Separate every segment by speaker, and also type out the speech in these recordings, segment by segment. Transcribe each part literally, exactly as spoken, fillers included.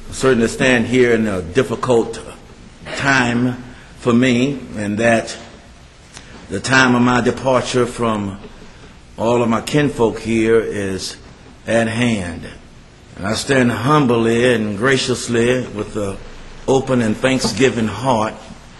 Speaker 1: I certainly stand here in a difficult time for me, and that the time of my departure from all of my kinfolk here is at hand. And I stand humbly and graciously with an open and thanksgiving heart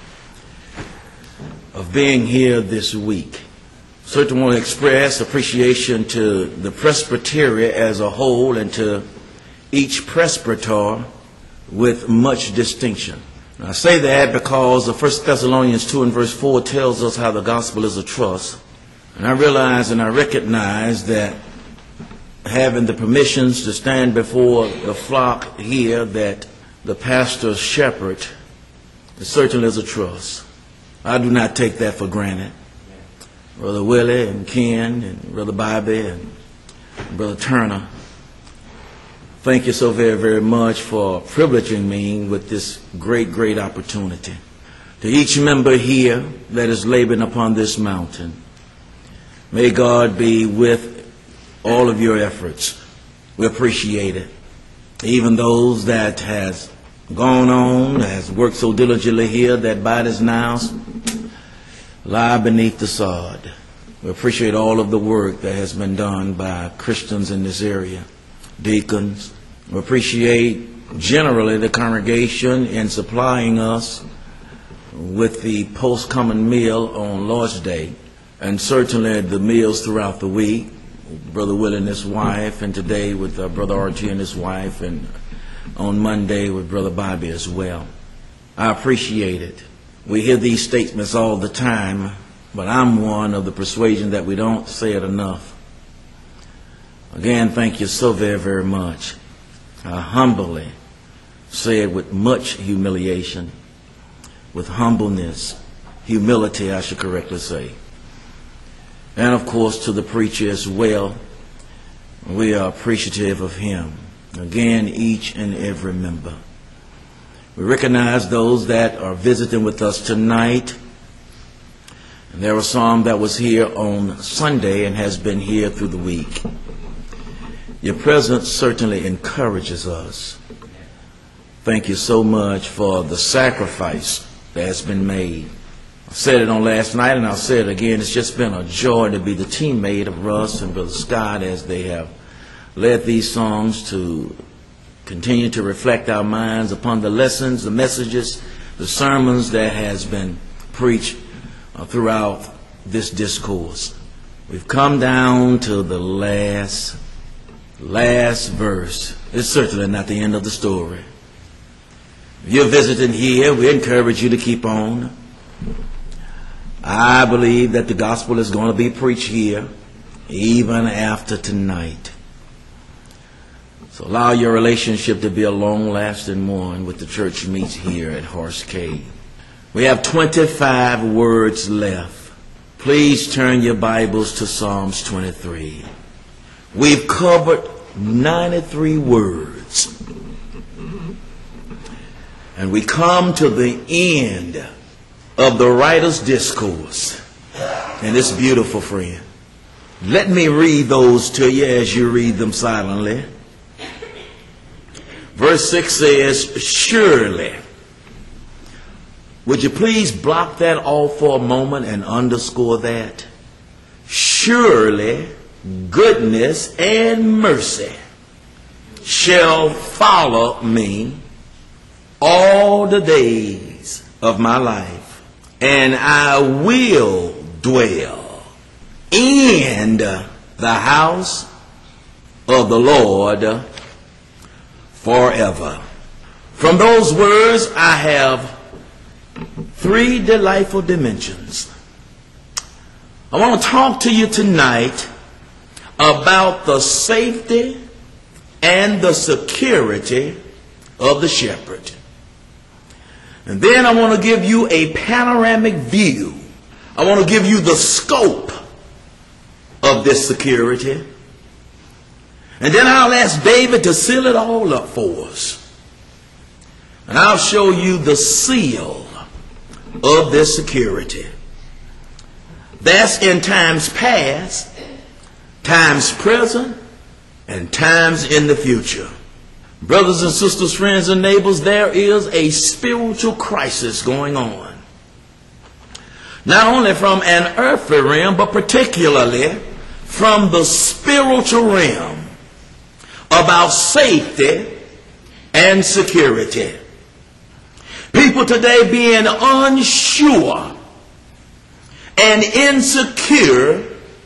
Speaker 1: of being here this week. Certainly want to express appreciation to the presbytery as a whole and to each presbyter with much distinction. And I say that because the First Thessalonians two and verse four tells us how the gospel is a trust. And I realize and I recognize that having the permissions to stand before the flock here, that the pastor's shepherd, it certainly is a trust. I do not take that for granted. Brother Willie and Ken and Brother Bobby and Brother Turner, thank you so very, very much for privileging me with this great, great opportunity. To each member here that is laboring upon this mountain, may God be with all of your efforts. We appreciate it. Even those that has gone on, has worked so diligently here that bodies now lie beneath the sod. We appreciate all of the work that has been done by Christians in this area, deacons. We appreciate generally the congregation in supplying us with the post-common meal on Lord's Day, and certainly the meals throughout the week. Brother Will and his wife, and today with uh, Brother Archie and his wife, and on Monday with Brother Bobby as well. I appreciate it. We hear these statements all the time, but I'm one of the persuasion that we don't say it enough. Again, thank you so very, very much. I humbly say it with much humiliation, with humbleness, humility, I should correctly say. And of course to the preacher as well. We are appreciative of him. Again, each and every member. We recognize those that are visiting with us tonight. And there was some that was here on Sunday and has been here through the week. Your presence certainly encourages us. Thank you so much for the sacrifice that has been made. I said it on last night and I'll say it again. It's just been a joy to be the teammate of Russ and Brother Scott as they have led these songs to continue to reflect our minds upon the lessons, the messages, the sermons that has been preached uh, throughout this discourse. We've come down to the last, last verse. It's certainly not the end of the story. If you're visiting here, we encourage you to keep on. I believe that the gospel is going to be preached here even after tonight. So allow your relationship to be a long-lasting one with the church meets here at Horse Cave. We have twenty-five words left. Please turn your Bibles to Psalms twenty-three. We've covered ninety-three words. And we come to the end of the writer's discourse. And it's beautiful, friend. Let me read those to you as you read them silently. Verse six says, surely. Would you please block that off for a moment and underscore that? Surely goodness and mercy shall follow me all the days of my life, and I will dwell in the house of the Lord forever. From those words, I have three delightful dimensions. I want to talk to you tonight about the safety and the security of the shepherd. And then I want to give you a panoramic view. I want to give you the scope of this security. And then I'll ask David to seal it all up for us. And I'll show you the seal of this security. That's in times past, times present, and times in the future. Brothers and sisters, friends and neighbors, there is a spiritual crisis going on. Not only from an earthly realm, but particularly from the spiritual realm about safety and security. People today being unsure and insecure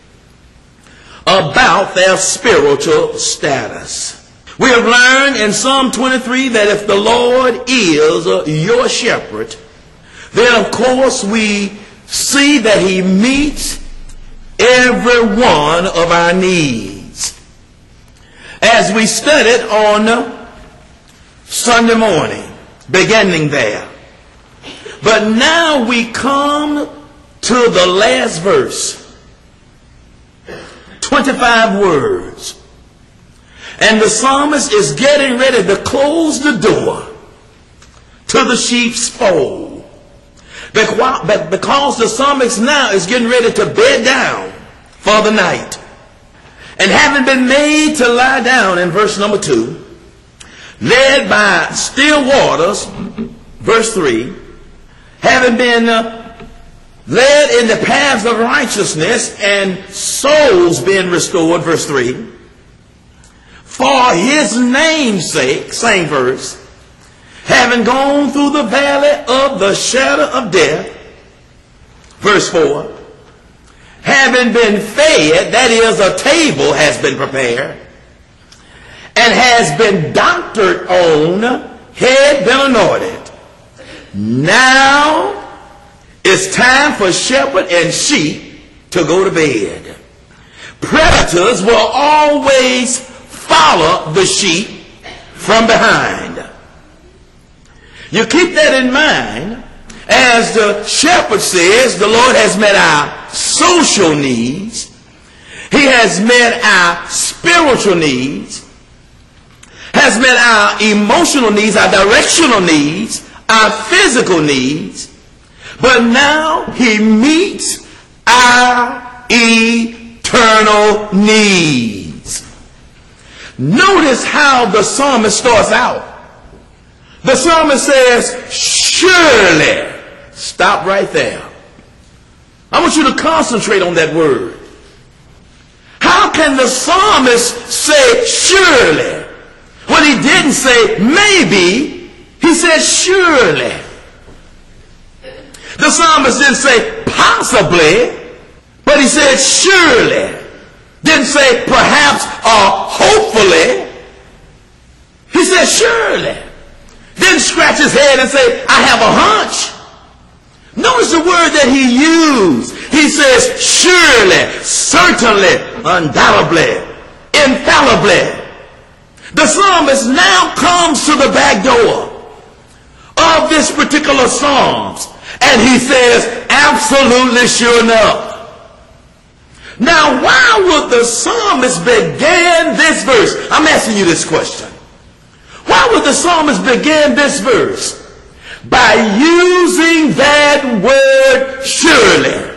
Speaker 1: about their spiritual status. We have learned in Psalm twenty-three that if the Lord is your shepherd, then of course we see that he meets every one of our needs. As we studied on Sunday morning, beginning there. But now we come to the last verse, twenty-five words. And the psalmist is getting ready to close the door to the sheep's fold. Because the psalmist now is getting ready to bed down for the night. And having been made to lie down in verse number two, led by still waters, verse three, having been uh, led in the paths of righteousness and souls being restored, verse three, for his name's sake, same verse, having gone through the valley of the shadow of death, verse four, having been fed, that is, a table has been prepared, and has been doctored on, head been anointed. Now it's time for shepherd and sheep to go to bed. Predators will always follow the sheep from behind. You keep that in mind. As the shepherd says, the Lord has met our social needs. He has met our spiritual needs. Has met our emotional needs, our directional needs, our physical needs. But now he meets our eternal needs. Notice how the psalmist starts out. The psalmist says, surely. Stop right there. I want you to concentrate on that word. How can the psalmist say surely when he didn't say maybe? He said surely. The psalmist didn't say possibly, but he said surely. Didn't say perhaps or hopefully. He said surely. Didn't scratch his head and say, I have a hunch. Notice the word that he used. He says surely, certainly, undoubtedly, infallibly. The psalmist now comes to the back door of this particular Psalms, and he says, absolutely sure enough. Now, why would the psalmist begin this verse? I'm asking you this question. Why would the psalmist begin this verse? By using that word surely.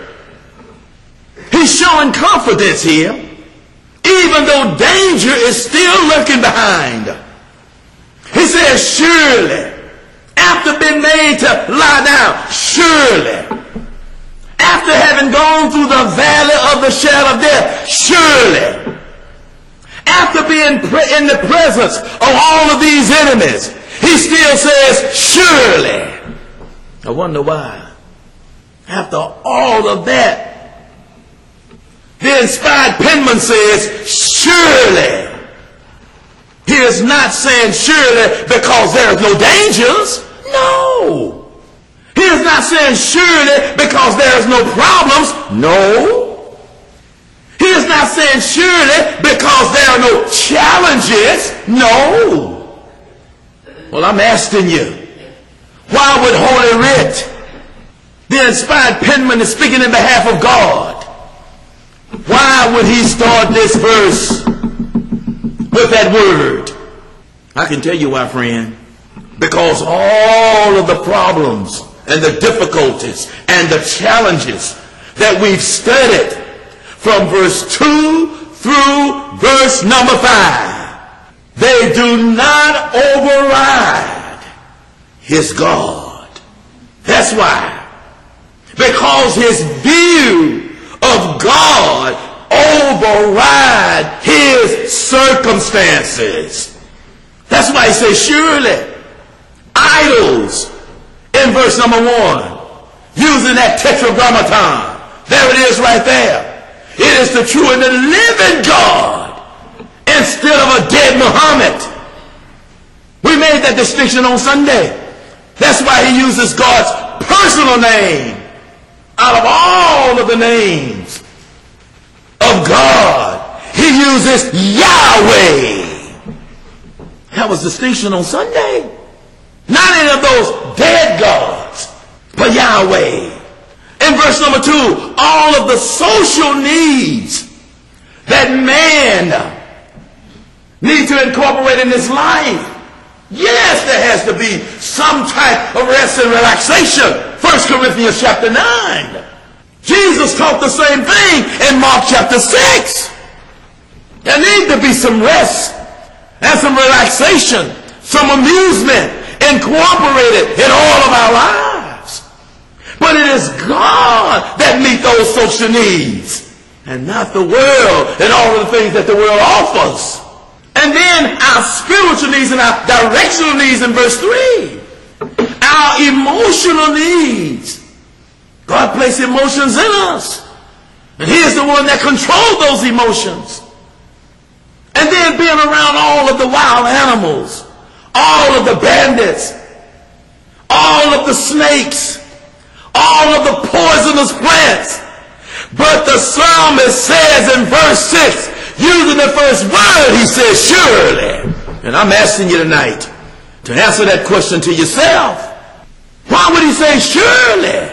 Speaker 1: He's showing confidence here, even though danger is still lurking behind. He says surely. After being made to lie down, surely. After having gone through the valley of the shadow of death, surely. After being pre- in the presence of all of these enemies, he still says, surely. I wonder why. After all of that, the inspired penman says, surely. He is not saying surely because there is no dangers. No. He is not saying surely because there is no problems. No. He is not saying surely because there are no challenges. No. Well, I'm asking you, why would Holy Writ, the inspired penman is speaking in behalf of God, why would he start this verse with that word? I can tell you why, friend. Because all of the problems and the difficulties and the challenges that we've studied from verse two through verse number five, They do not override his God. That's why. Because his view of God override his circumstances. That's why he says, surely idols, in verse number one, using that tetragrammaton. There it is right there. It is the true and the living God instead of a dead Muhammad. We made that distinction on Sunday. That's why he uses God's personal name out of all of the names of God. He uses Yahweh. That was distinction on Sunday. Not any of those dead gods, but Yahweh. In verse number two, all of the social needs that man needs to incorporate in his life. Yes, there has to be some type of rest and relaxation. First Corinthians chapter nine. Jesus taught the same thing in Mark chapter six. There needs to be some rest and some relaxation, some amusement incorporated in all of our lives. But it is God that meets those social needs and not the world and all of the things that the world offers. And then our spiritual needs and our directional needs in verse three. Our emotional needs. God placed emotions in us. And he is the one that controls those emotions. And then being around all of the wild animals, all of the bandits, all of the snakes, all of the poisonous plants. But the psalmist says in verse six, using the first word, he says, surely. And I'm asking you tonight to answer that question to yourself. Why would he say surely?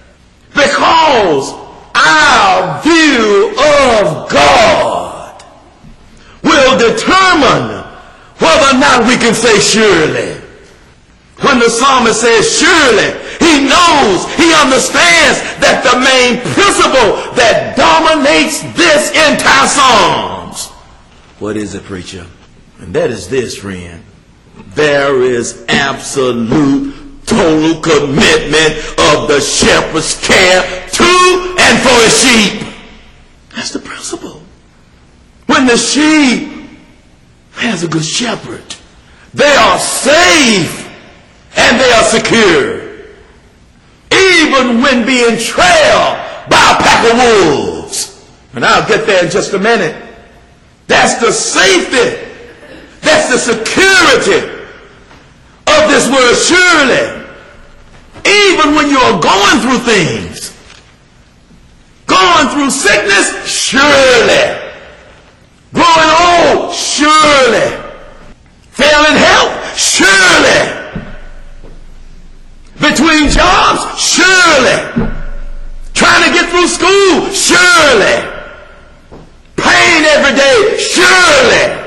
Speaker 1: Because our view of God will determine whether or not we can say surely. When the psalmist says surely, he knows, he understands that the main principle that dominates this entire Psalms. What is it, preacher? And that is this, friend. There is absolute, total commitment of the shepherd's care to and for his sheep. That's the principle. When the sheep has a good shepherd, they are safe and they are secure. Even when being trailed by a pack of wolves. And I'll get there in just a minute. That's the safety. That's the security of this word surely. Even when you are going through things. Going through sickness, surely. Growing old, surely. Failing health, surely. Between jobs, surely. Trying to get through school, surely. Pain every day, surely.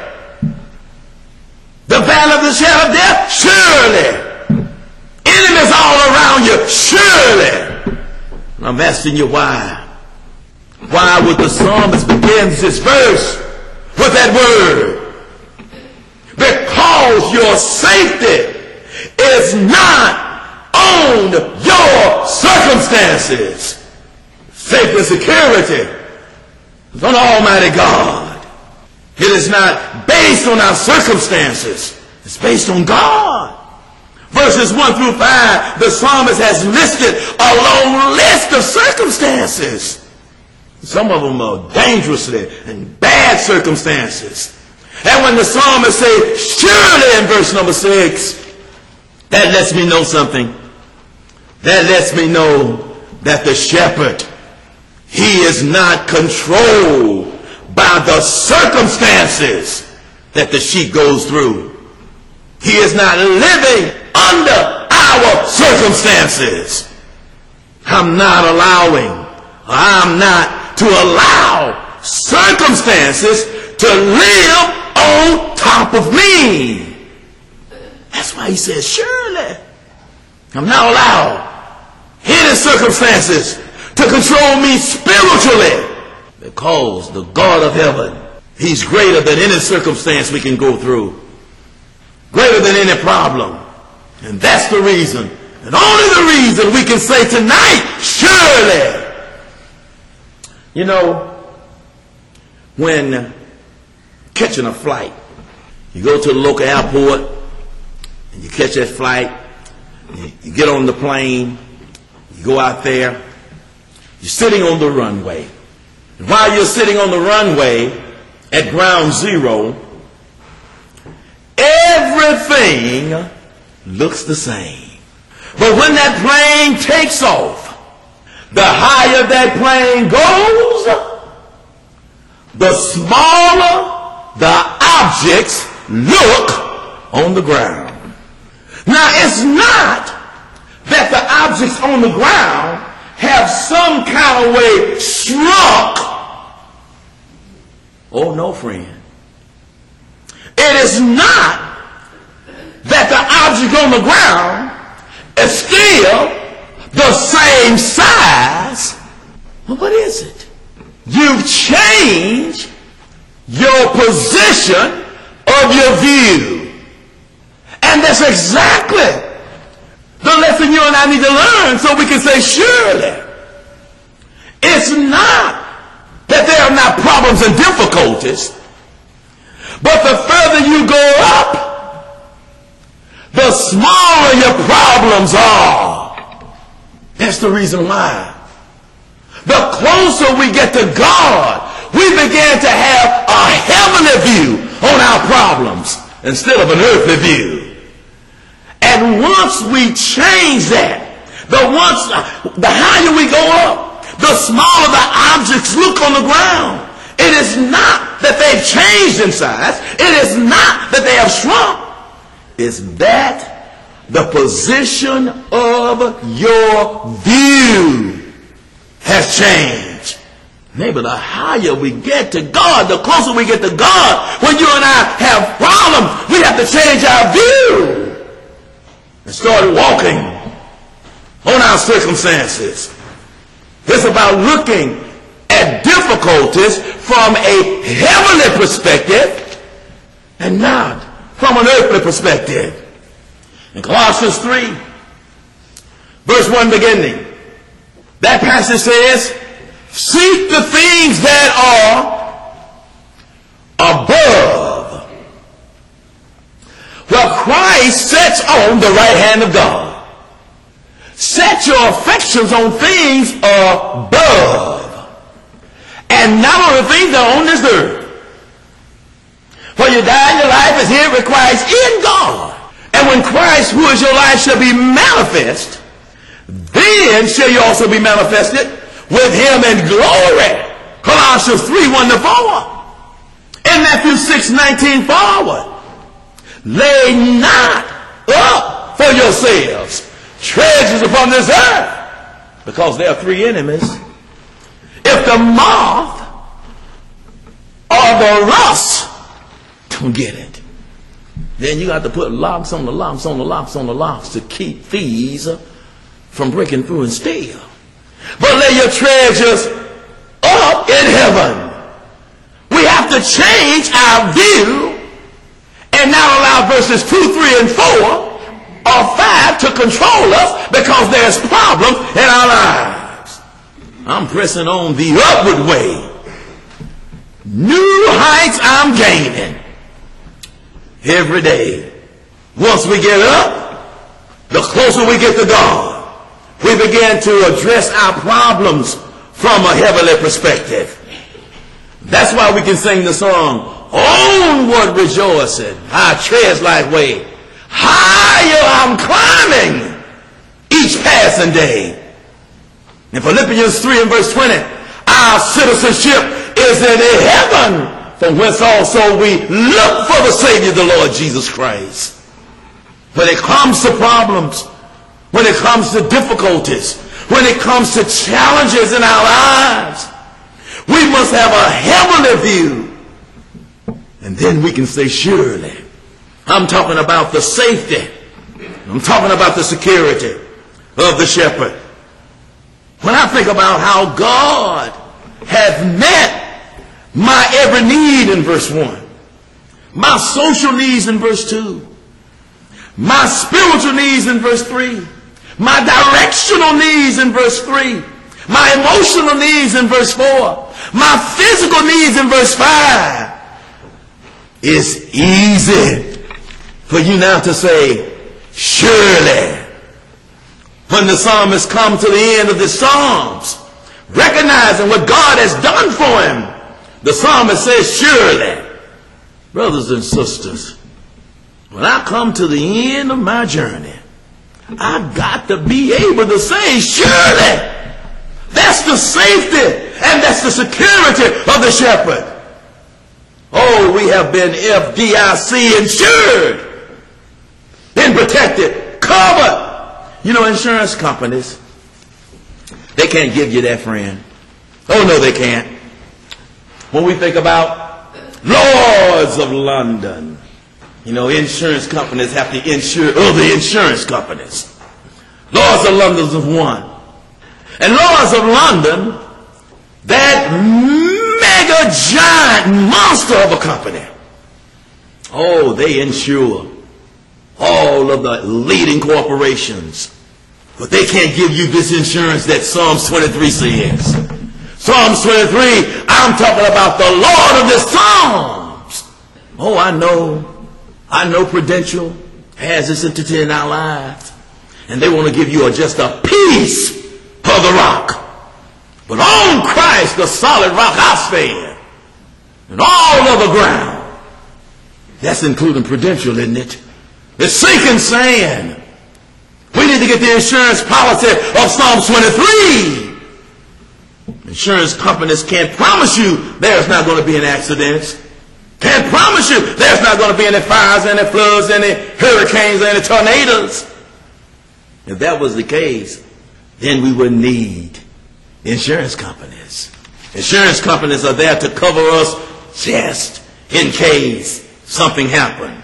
Speaker 1: The valley of the shadow of death, surely. Enemies all around you, surely. And I'm asking you why. Why would the psalmist begin this verse with that word? Because your safety is not on your circumstances. Safety and security is on Almighty God. It is not based on our circumstances. It's based on God. Verses one through five, the psalmist has listed a long list of circumstances. Some of them are dangerously and bad circumstances. And when the psalmist says, surely in verse number six, that lets me know something. That lets me know that the shepherd, he is not controlled by the circumstances that the sheep goes through. He is not living under our circumstances. I'm not allowing, I'm not to allow circumstances to live on top of me. That's why he says, surely. I'm not allowed any circumstances to control me spiritually. Because the God of heaven, he's greater than any circumstance we can go through. greater than any problem. And that's the reason, and only the reason we can say tonight, surely. You know, when catching a flight, you go to the local airport and you catch that flight, you get on the plane, you go out there, you're sitting on the runway. And while you're sitting on the runway at ground zero, everything looks the same. But when that plane takes off, the higher that plane goes, the smaller the objects look on the ground. Now, it's not that the objects on the ground have some kind of way shrunk. Oh, no, friend. It is not that the object on the ground is still the same size. Well, what is it? You've changed your position of your view. And that's exactly the lesson you and I need to learn so we can say, surely. It's not that there are not problems and difficulties, but the further you go up, the smaller your problems are. That's the reason why. The closer we get to God, we begin to have a heavenly view on our problems instead of an earthly view. And once we change that, the once the higher we go up, the smaller the objects look on the ground. It is not that they've changed in size. It is not that they have shrunk. It's that the position of your view has changed. Maybe the higher we get to God, the closer we get to God, when you and I have problems, we have to change our view and start walking on our circumstances. It's about looking at difficulties from a heavenly perspective and not from an earthly perspective. In Colossians three, verse one beginning, that passage says, seek the things that are above, where Christ sits on the right hand of God. Set your affections on things above, and not on the things that are on this earth. For you die, your life is here with Christ in God. And when Christ, who is your life, shall be manifest, then shall you also be manifested with him in glory. Colossians three, one to four. And Matthew six, nineteen forward. Lay not up for yourselves treasures upon this earth, because there are three enemies. If the moth or the rust don't get it, then you got to put locks on the locks on the locks on the locks to keep thieves from breaking through and steal. But lay your treasures up in heaven. We have to change our view and not allow verses two, three, and four or five to control us because there's problems in our lives. I'm pressing on the upward way. New heights I'm gaining every day. Once we get up, the closer we get to God, we begin to address our problems from a heavenly perspective. That's why we can sing the song, onward rejoicing, I tread like way. Higher I'm climbing each passing day. In Philippians three and verse twenty, our citizenship is in heaven, from whence also we look for the Savior, the Lord Jesus Christ. When it comes to problems, when it comes to difficulties, when it comes to challenges in our lives, we must have a heavenly view. And then we can say, surely. I'm talking about the safety. I'm talking about the security of the shepherd. When I think about how God has met my every need in verse one, my social needs in verse two, my spiritual needs in verse three, my directional needs in verse three, my emotional needs in verse four, my physical needs in verse five. It's easy for you now to say, surely. When the psalmist comes to the end of the Psalms, recognizing what God has done for him, the psalmist says, surely. Brothers and sisters, when I come to the end of my journey, I've got to be able to say, surely. That's the safety and that's the security of the shepherd. Oh, we have been F D I C insured, been protected, covered. You know, insurance companies, they can't give you that, friend. Oh, no, they can't. When we think about Lloyd's of London, you know, insurance companies have to insure other insurance companies. Lloyd's of London is one. And Lloyd's of London, that mega giant monster of a company, oh, they insure all of the leading corporations. But they can't give you this insurance that Psalms twenty-three says. Psalms twenty-three, I'm talking about the Lord of the Psalms. Oh, I know. I know Prudential has this entity in our lives. And they want to give you a, just a piece of the rock. But on Christ, the solid rock, I stand. And all other ground. That's including Prudential, isn't it? It's sinking sand. We need to get the insurance policy of Psalm twenty-three. Insurance companies can't promise you there's not going to be an accident. Can't promise you there's not going to be any fires, any floods, any hurricanes, any tornadoes. If that was the case, then we would need insurance companies. Insurance companies are there to cover us just in case something happened.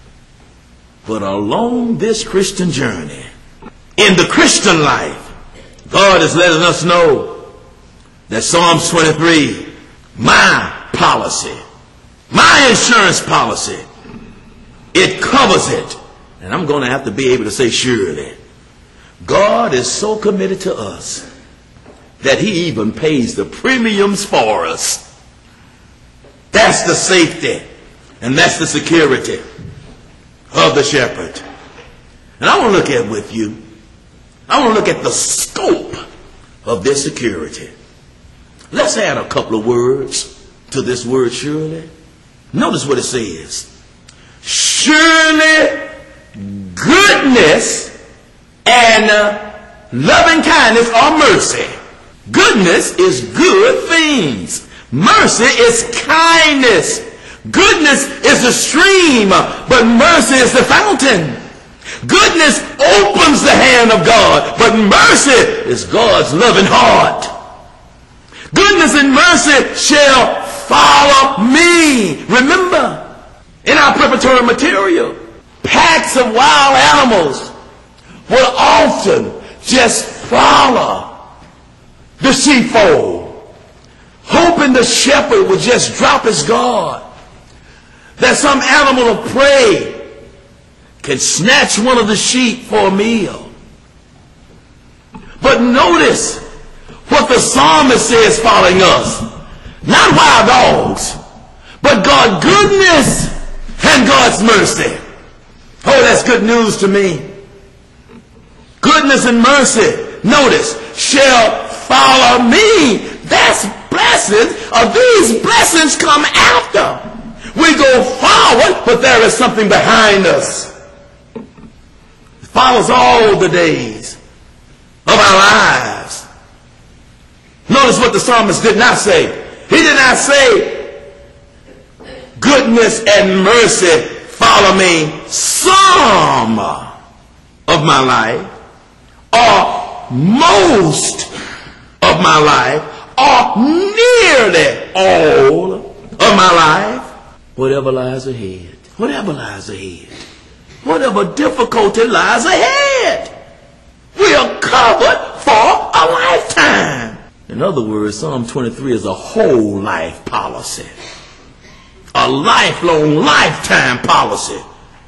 Speaker 1: But along this Christian journey, in the Christian life, God is letting us know that Psalms twenty-three, my policy, my insurance policy, it covers it. And I'm going to have to be able to say surely. God is so committed to us that he even pays the premiums for us. That's the safety and that's the security of the shepherd. And I want to look at with you, I want to look at the scope of this security. Let's add a couple of words to this word surely. Notice what it says. Surely goodness and uh, loving kindness or mercy. Goodness is good things. Mercy is kindness. Goodness is the stream, but mercy is the fountain. Goodness opens the hand of God, but mercy is God's loving heart. Goodness and mercy shall follow me. Remember, in our preparatory material, packs of wild animals will often just follow the sheepfold, hoping the shepherd would just drop his guard, that some animal of prey can snatch one of the sheep for a meal. But notice what the psalmist says following us. Not wild dogs, but God's goodness and God's mercy. Oh, that's good news to me. Goodness and mercy, notice, shall follow me. That's blessings. Or these blessings come after. We go forward, but there is something behind us. It follows all the days of our lives. Notice what the psalmist did not say. He did not say, goodness and mercy follow me some of my life, or most of my life, or nearly all of my life. Whatever lies ahead, whatever lies ahead, whatever difficulty lies ahead, we are covered for a lifetime. In other words, Psalm twenty-three is a whole life policy, a lifelong lifetime policy.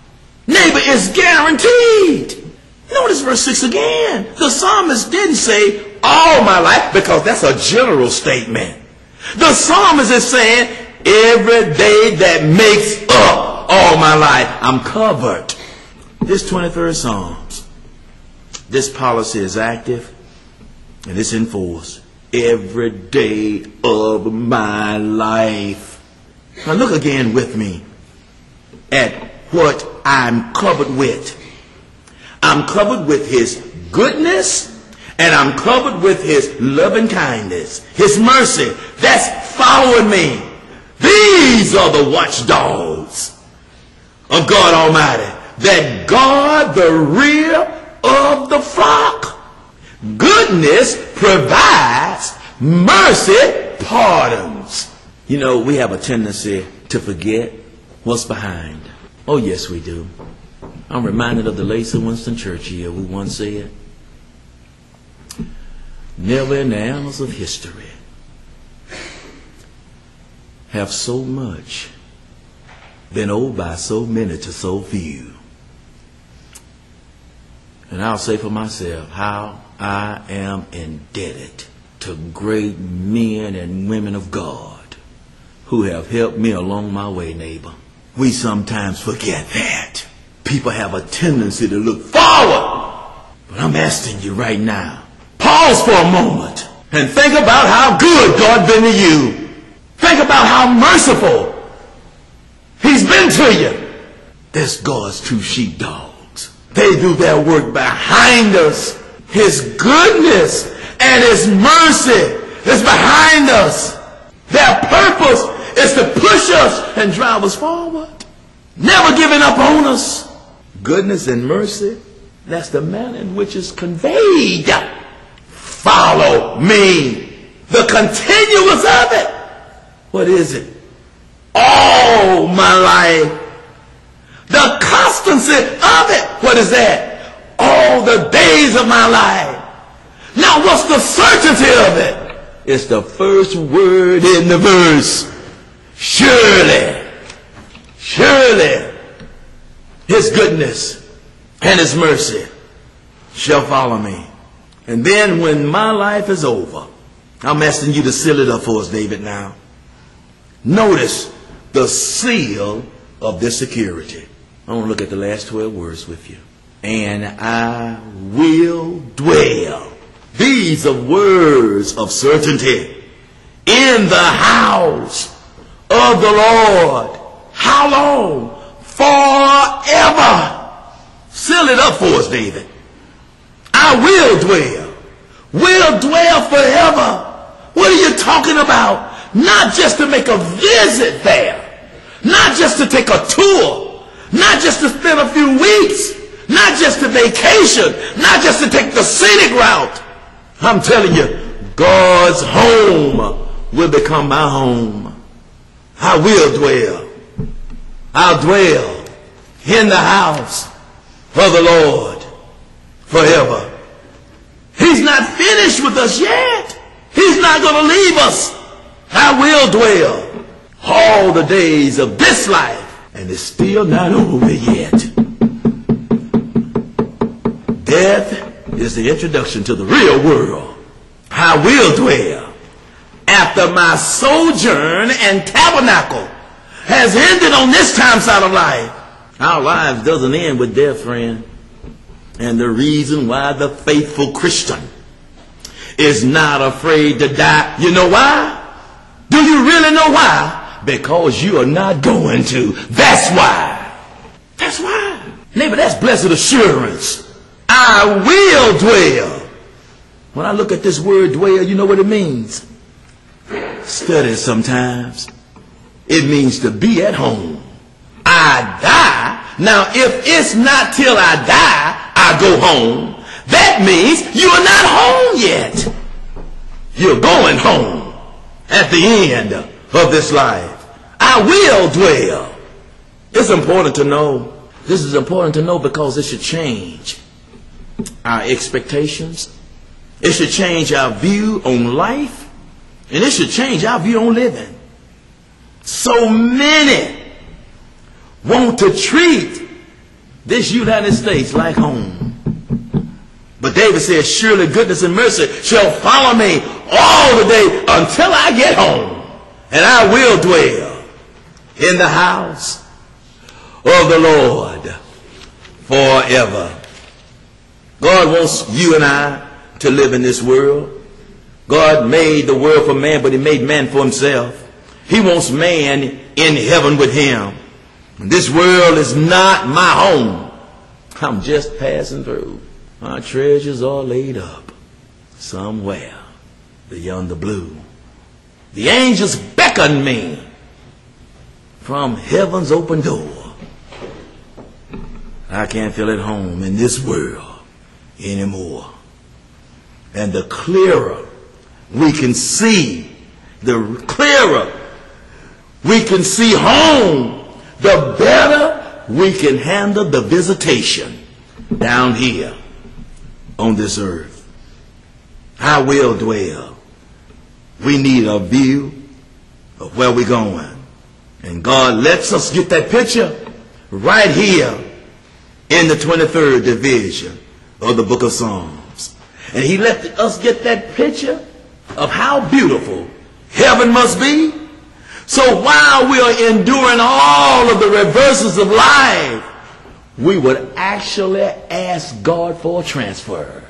Speaker 1: Neighbor, is guaranteed. Notice verse six again. The psalmist didn't say all my life, because that's a general statement. The psalmist is saying every day that makes up all my life, I'm covered. This twenty-third Psalms, this policy is active and it's enforced every day of my life. Now look again with me at what I'm covered with. I'm covered with his goodness, and I'm covered with his loving kindness, his mercy. That's following me. These are the watchdogs of God Almighty that guard the rear of the flock. Goodness provides, mercy pardons. You know, we have a tendency to forget what's behind. Oh, yes, we do. I'm reminded of the late Sir Winston Churchill, who once said, never in the annals of history have so much been owed by so many to so few. And I'll say for myself how I am indebted to great men and women of God who have helped me along my way, neighbor. We sometimes forget that. People have a tendency to look forward. But I'm asking you right now, pause for a moment and think about how good God been to you. Think about how merciful he's been to you. There's God's two sheepdogs. They do their work behind us. His goodness and his mercy is behind us. Their purpose is to push us and drive us forward. Never giving up on us. Goodness and mercy, that's the manner in which it's conveyed. Follow me. The continuous of it. What is it? All my life. The constancy of it. What is that? All the days of my life. Now what's the certainty of it? It's the first word in the verse. Surely, surely, his goodness and his mercy shall follow me. And then when my life is over, I'm asking you to seal it up for us, David, now. Notice the seal of this security. I want to look at the last twelve words with you. And I will dwell. These are words of certainty. In the house of the Lord. How long? Forever. Seal it up for us, David. I will dwell. Will dwell forever. What are you talking about? Not just to make a visit there. Not just to take a tour. Not just to spend a few weeks. Not just to vacation. Not just to take the scenic route. I'm telling you, God's home will become my home. I will dwell. I'll dwell in the house of the Lord forever. He's not finished with us yet. He's not going to leave us. I will dwell all the days of this life, and it's still not over yet. Death is the introduction to the real world. I will dwell after my sojourn and tabernacle has ended on this time side of life. Our lives doesn't end with death, friend. And the reason why the faithful Christian is not afraid to die, you know why? Do you really know why? Because you are not going to. That's why. That's why. Neighbor, that's blessed assurance. I will dwell. When I look at this word dwell, you know what it means? Study sometimes. It means to be at home. I die. Now, if it's not till I die, I go home. That means you are not home yet. You're going home at the end of this life. I will dwell. It's important to know. This is important to know because it should change our expectations. It should change our view on life. And it should change our view on living. So many want to treat this United States like home. But David says, surely goodness and mercy shall follow me all the day until I get home. And I will dwell in the house of the Lord forever. God wants you and I to live in this world. God made the world for man, but he made man for himself. He wants man in heaven with him. This world is not my home. I'm just passing through. My treasures are laid up somewhere beyond the blue. The angels beckon me from heaven's open door. I can't feel at home in this world anymore. And the clearer we can see, the clearer we can see home, the better we can handle the visitation down here on this earth. I will dwell. We need a view of where we're going. And God lets us get that picture right here in the twenty-third division of the book of Psalms. And he let us get that picture of how beautiful heaven must be. So while we are enduring all of the reverses of life, we would actually ask God for a transfer.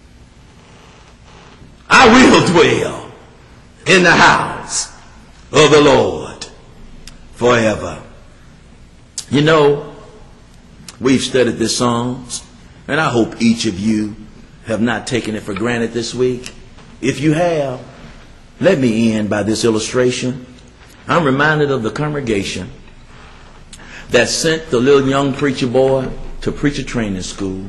Speaker 1: I will dwell in the house of the Lord forever. You know, we've studied this Psalms, and I hope each of you have not taken it for granted this week. If you have, let me end by this illustration. I'm reminded of the congregation that sent the little young preacher boy to preacher training school.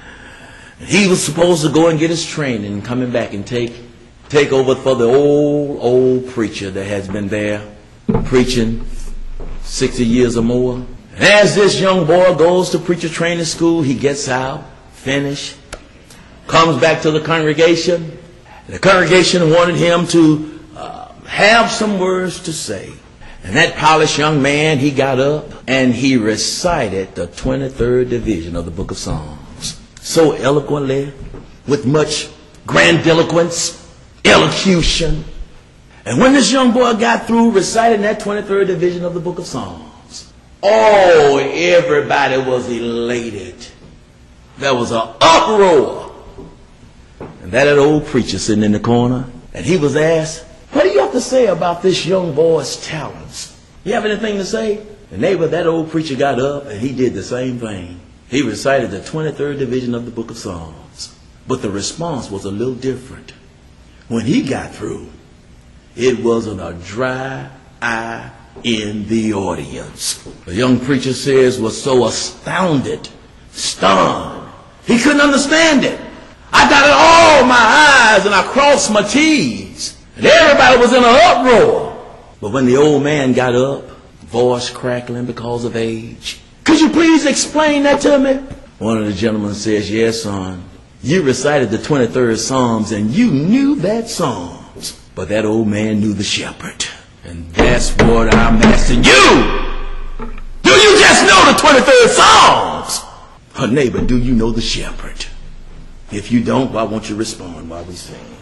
Speaker 1: He was supposed to go and get his training and coming back and take take over for the old, old preacher that has been there preaching sixty years or more. And as this young boy goes to preacher training school, he gets out, finished, comes back to the congregation. The congregation wanted him to uh, have some words to say. And that polished young man, he got up and he recited the twenty-third division of the book of Psalms. So eloquently, with much grandiloquence, elocution. And when this young boy got through reciting that twenty-third division of the book of Psalms, oh, everybody was elated. There was an uproar. And that old preacher sitting in the corner, and he was asked, what do you have to say about this young boy's talents? You have anything to say? The neighbor, that old preacher got up and he did the same thing. He recited the twenty-third division of the book of Psalms. But the response was a little different. When he got through, it wasn't a dry eye in the audience. The young preacher says was so astounded, stunned. He couldn't understand it. I dotted all my I's and I crossed my T's. And everybody was in an uproar. But when the old man got up, voice crackling because of age, could you please explain that to me? One of the gentlemen says, yes, son. You recited the twenty-third Psalms and you knew that Psalms. But that old man knew the shepherd. And that's what I'm asking you. Do you just know the twenty-third Psalms? Her neighbor, do you know the shepherd? If you don't, why won't you respond while we sing?